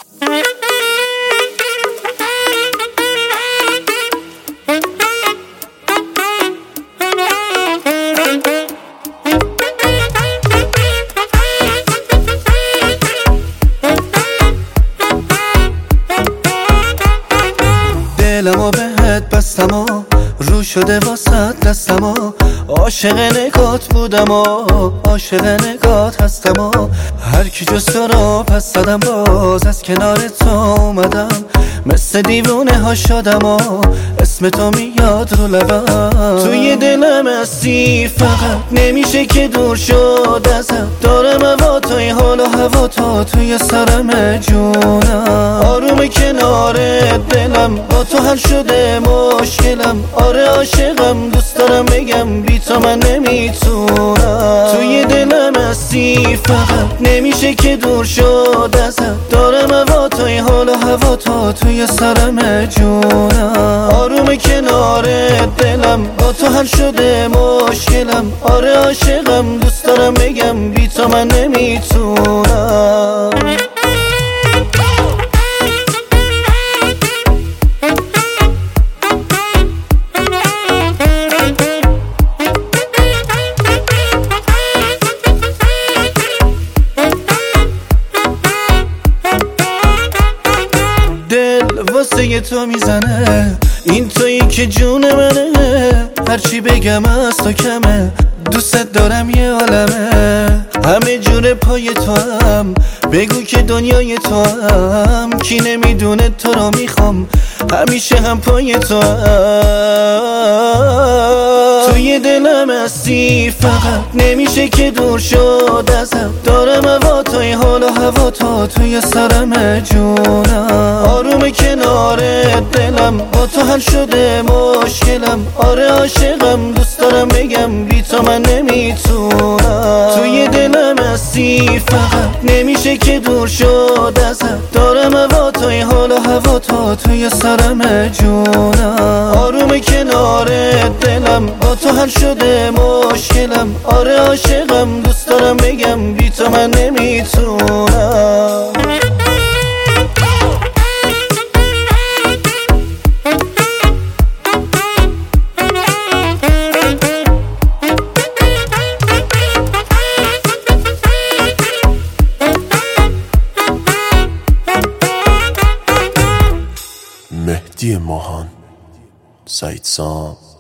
دلمو بهت بستم و رو شده واسه دستم و عاشق نگات بودم و عاشق نگات هستم و هر کی جز تو رو پس زدم باز از کنار تو اومدم مثل دیوونه ها شدم و اسم تو میاد رو لبم توی دلم هستی فقط نمیشه که دور شد ازت دارم هوا توی حال و هوا تو توی سرم جونم آروم کنار دلم با تو حل شده مشکلم آره عاشقم دوست دارم بگم بی تو من نمیتونم توی دلم هستی فقط نمیشه که دور شد ازت دارم هوا توی حال و هوا تو توی سرم جونم آروم کنار دلم با تو حل شده مشکلم آره عاشقم دوست دارم بگم بی تو من نمیتونم واسه تو میزنه این تویی که جون منه هرچی بگم از تو کمه دوست دارم یه عالمه همه جور پای تو هم بگو که دنیای تو هم کی نمیدونه تو رو میخوام همیشه هم پای تو هم توی دلم هستی فقط نمیشه که دور شد ازت دارم هوا توی حال و هوا تو توی سرم جونم آروم کنار دلم با تو حل شده مشکلم آره عاشقم دوست دارم بگم بی تو من نمیتونم توی دلم هستی فقط نمیشه که دور شد ازت دارم هوا توی حال و هوا تو توی سرم جونم آروم کنار دلم با تو حل شده مشکلم آره عاشقم دوست دارم بگم بی تو من نمیتونم مهدی ماهان، سعید سام.